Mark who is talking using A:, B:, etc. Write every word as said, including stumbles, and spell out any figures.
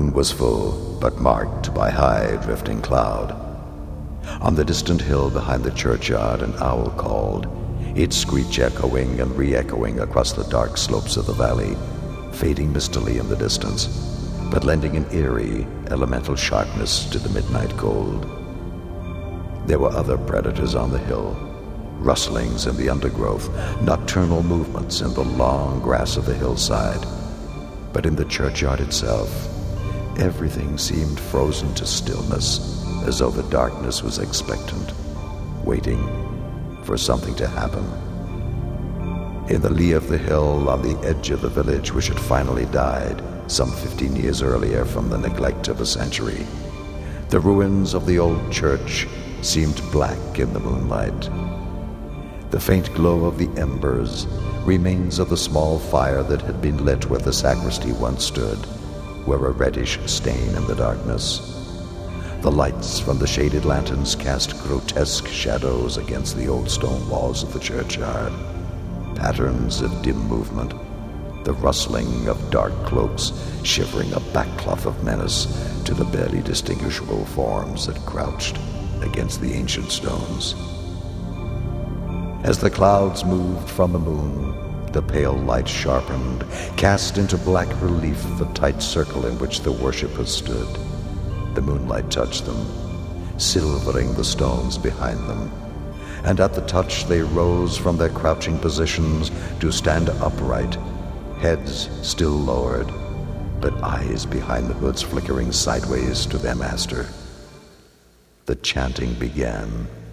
A: moon was full, but marked by high drifting cloud. On the distant hill behind the churchyard an owl called, its screech echoing and re-echoing across the dark slopes of the valley, fading mistily in the distance, but lending an eerie, elemental sharpness to the midnight cold. There were other predators on the hill, rustlings in the undergrowth, nocturnal movements in the long grass of the hillside. But in the churchyard itself, everything seemed frozen to stillness, as though the darkness was expectant, waiting for something to happen. In the lee of the hill, on the edge of the village which had finally died some fifteen years earlier from the neglect of a century, the ruins of the old church seemed black in the moonlight. The faint glow of the embers, remains of the small fire that had been lit where the sacristy once stood, were a reddish stain in the darkness. The lights from the shaded lanterns cast grotesque shadows against the old stone walls of the churchyard, patterns of dim movement, the rustling of dark cloaks shivering a backcloth of menace to the barely distinguishable forms that crouched against the ancient stones. As the clouds moved from the moon, the pale light sharpened, cast into black relief the tight circle in which the worshippers stood. The moonlight touched them, silvering the stones behind them, and at the touch they rose from their crouching positions to stand upright, heads still lowered, but eyes behind the hoods flickering sideways to their master. The chanting began